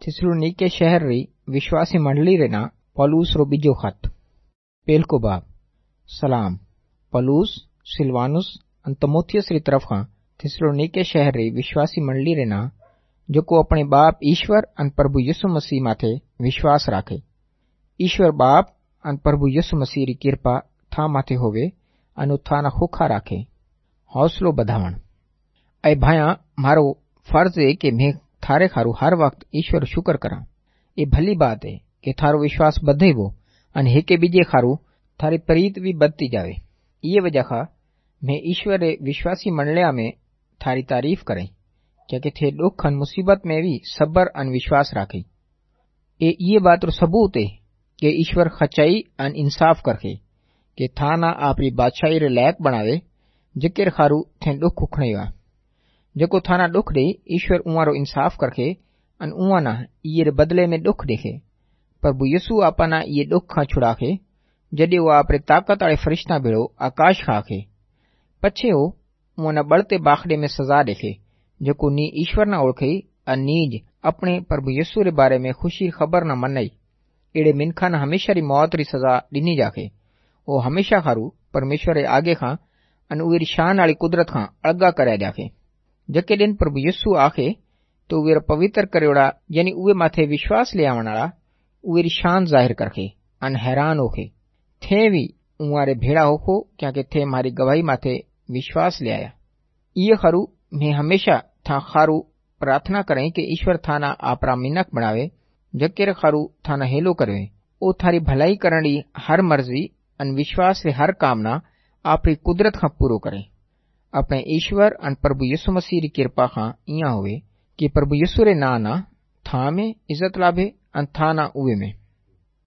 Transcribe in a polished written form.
थिस्सलुनीके शहर री विश्वासी मंडली रे ना पौलुस रो बीजो खत। पेलको बाब सलाम। पौलुस सिलवानुस अन तीमुथियुस री तरफ खां थिस्सलुनीके शहर री विश्वासी मंडली रे ना जोको अपने बाप ईश्वर अन प्रभु यीशु मसीह माथे विश्वास राखे। ईश्वर बाप अन प्रभु यीशु मसीह री कृपा था माथे होवे अन थाना खोखा राखे। हौसलो बधावण। ऐ भाया मारो फर्ज है कि मैं थारे खारू हर वक्त ईश्वर शुक्र करा। ये भली बात है कि थारो विश्वास बधे वो अन हेके बीजे खारू थारी प्रीत भी बदती जावे। ये वजह खा मैं ईश्वर रे विश्वासी मंडलिया में थारी तारीफ करें क्योंकि थे दुख अन मुसीबत में भी सब्र अन विश्वास राखे। ये बात रो सबूत है कि ईश्वर सच्चाई अन इंसाफ करके कि थाना आपरी बादशाही रे लायक बनावे जकेर खारू थे दुख उखणेवा। जको थाना दुख दे ईश्वर उवारो इंसाफ करके अन उवाना ये रे बदले में दुख देखे। प्रभु यीशु आपना ये दुख खां छुड़ाके जदे वो आपरे ताकत आले फरिश्ता भेड़ो आकाश खाके पछे वो उवाना बड़ते बाखड़े में सजा देखे जको नी ईश्वर ना ओळखे अन नीज अपने प्रभु यीशु रे बारे में खुशी खबर न मनई। एड़े मिनखा न हमेशा री मौत री सजा दिनी जाके वो हमेशा खारू परमेश्वर रे आगे खां अन उवेरी शान आली कुदरत खां अलगा करया जाके। जके दिन प्रभु यीशु आखे तो उवेरा पवित्र करेड़ा यानी उवे माथे विश्वास ले आवण वाला उवेरी शान जाहिर करके अन हैरान होके थे भी उवारे भेड़ा होको क्योंकि थे मारी गवाही माथे विश्वास ले आया। ये खरू मैं हमेशा था खारू प्रार्थना करें कि ईश्वर थाना आपरा मिनक बनावे जकेर खारू थाना हेलो करे ओ थारी भलाई करणी हर मर्जी अन विश्वास रे हर कामना आपरी कुदरत खां पूरो करे। अपने ईश्वर अन प्रभु यीशु मसीह री कृपा खां इया होवे कि प्रभु यीशु रे ना था में इज्जत लाभे अन था ना उवे में।